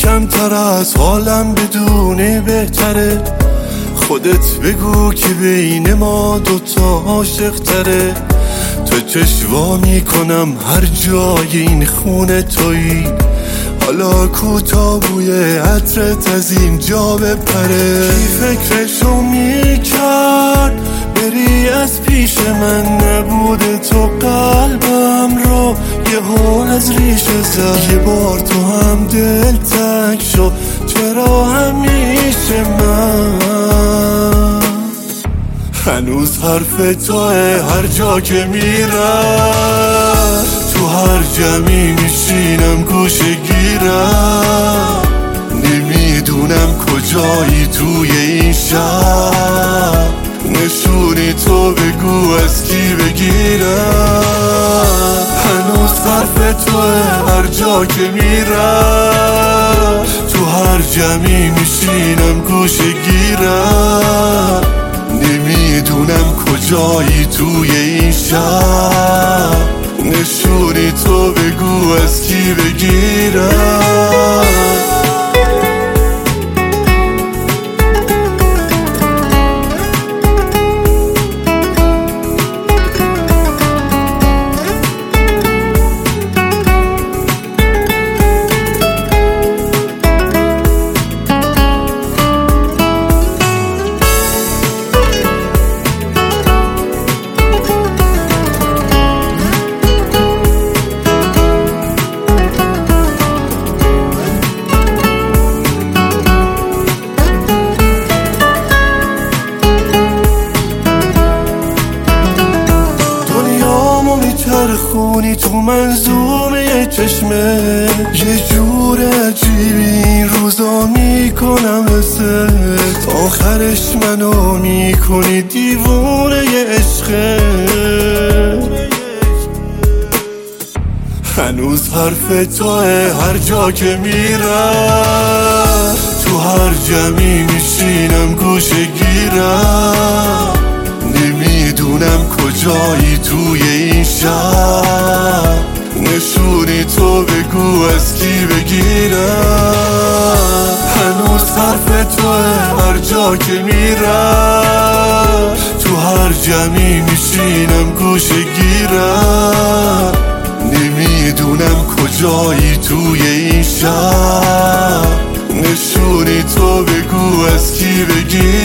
کمتر از حالم بدونی بهتره. خودت بگو که بین ما دوتا عاشق تره. تو چشوا میکنم هر جای این خونه تویی. حالا کوتا بوی عطرت از اینجا بپره. کی فکرشو میکرد بری از پیش من؟ نبوده تو قلبم رو یهو از ریشه زد. یه بار تو هم دل تنگ شو، چرا همیشه من؟ هنوز حرف توه هر جا که میرم. تو هر جمعی میشینم گوشه گیرم. نمیدونم کجایی توی این شهر. نشونی تو بگو از کی بگیرم. هنوز حرف توه هر جا که میرم. تو هر جمعی میشینم گوشه گیرم. نمیدونم کجایی توی این شهر. نشونی تو بگو از کی بگیرم. خونی تو منظومه چشمه. یه جور عجیبی این روزا میکنم حست. آخرش منو میکنی دیوونه یه عشقه. هنوز حرف توه هر جا که میرم. تو هر جمعی میشینم گوشه گیرم. نمیدونم کجایی توی این شهر. نشونی تو بگو از کی بگیرم. هنوز حرف توه هر جا که میرم. تو هر جمعی میشینم گوشه گیرم. نمیدونم کجایی توی این شهر. نشونی تو بگو از کی بگیرم.